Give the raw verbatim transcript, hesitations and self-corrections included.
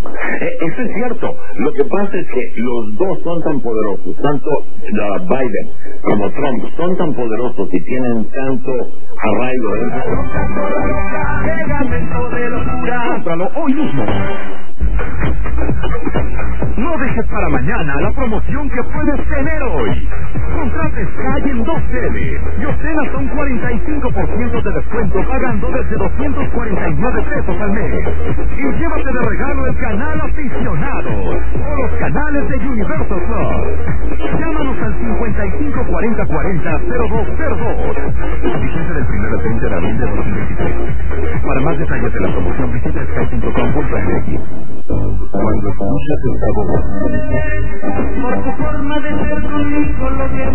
Eh, eso es cierto. Lo que pasa es que los dos son tan poderosos, tanto uh, Biden como Trump son tan poderosos y tienen tanto arraigo dentro. Cómpralo hoy mismo. No dejes para mañana la promoción que puedes tener hoy. Contrate Sky en dos T V y obtén hasta un cuarenta y cinco por ciento de descuento pagando desde doscientos cuarenta y nueve pesos al mes. Y llévate de regalo el canal aficionado o los canales de Universal Plus. Llámanos al cincuenta y cinco cuarenta cuarenta cero dos cero dos. Vigencia del primero al veinte de abril de dos mil veintitrés. Para más detalles de la promoción visita sky punto com punto m x. Cuando escuchas esta voz, por tu forma de ser conmigo lo que